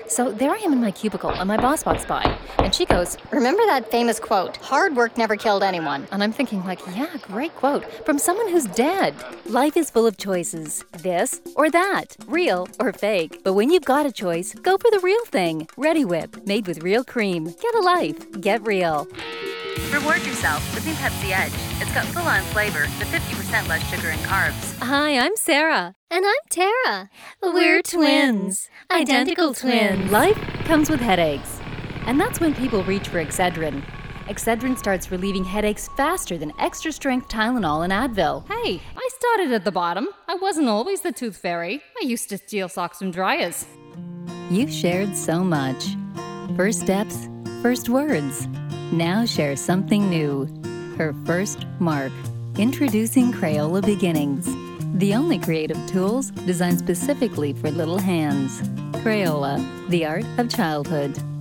So there I am in my cubicle, and my boss walks by, and she goes, Remember that famous quote, hard work never killed anyone. and I'm thinking like, yeah, great quote, from someone who's dead. Life is full of choices, this or that, real or fake. But when you've got a choice, go for the real thing. Ready Whip, made with real cream. Get a life, get real. Reward yourself with new Pepsi Edge. It's got full-on flavor with 50% less sugar and carbs. Hi, I'm Sarah. And I'm Tara. We're twins. Identical twins. Life comes with headaches. And that's when people reach for Excedrin. Excedrin starts relieving headaches faster than extra-strength Tylenol and Advil. Hey, I started at the bottom. I wasn't always the tooth fairy. I used to steal socks from dryers. You've shared so much. First steps, first words. Now share something new. Her first mark. Introducing Crayola Beginnings. The only creative tools designed specifically for little hands. Crayola, the art of childhood.